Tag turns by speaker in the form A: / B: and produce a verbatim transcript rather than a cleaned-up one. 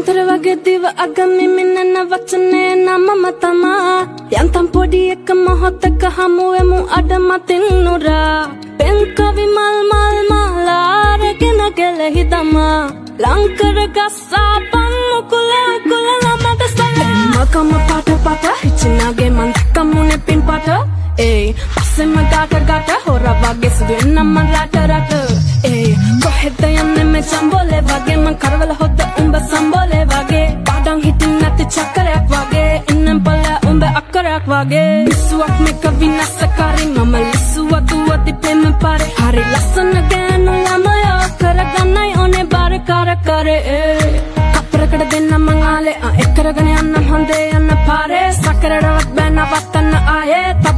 A: වතුර වගේ දිව අගමි මින්නන වචනේ නමම තමා යන්තම් පොඩි එක මොහොතක හමුවෙමු අඩමතින් නුරා පෙන් කවි මල් මල් මාලාරගෙන ගෙලෙහි දමා ලංකර ගස්සා පන්නු කුල කුල ළමට සැලෙන් මකම පාට පාට හිචිනාගේ මන් කමුනේ පින් පාට ඒ පස්සෙම ගාට ගාට හොර වගේ සුදු එන්නම රට රට ඒ කොහෙද යන්නේ මේ සම්බෝලේ වගේ මං කරවල හොද්ද උඹ සම්බෝලේ වගේ පාඩම් හිටින් නැති චක්‍රයක් වගේ ඉන්නම් පල්ල උඹ අක්කරයක් වගේ විසුවක් මේක විනාශකාරී මම ලිසුව දුවති පෙම පාරේ හරි ලස්සන ගෑනු ළමයා කරගන්නයි ඕනේ බාර කර කරේ කප්පරකට දෙන්න මං ආලේ එක්කරගෙන යන්නම් හොඳේ යන්න පාරේ සකරරවත් බෑ නවත්තන්න ආයේ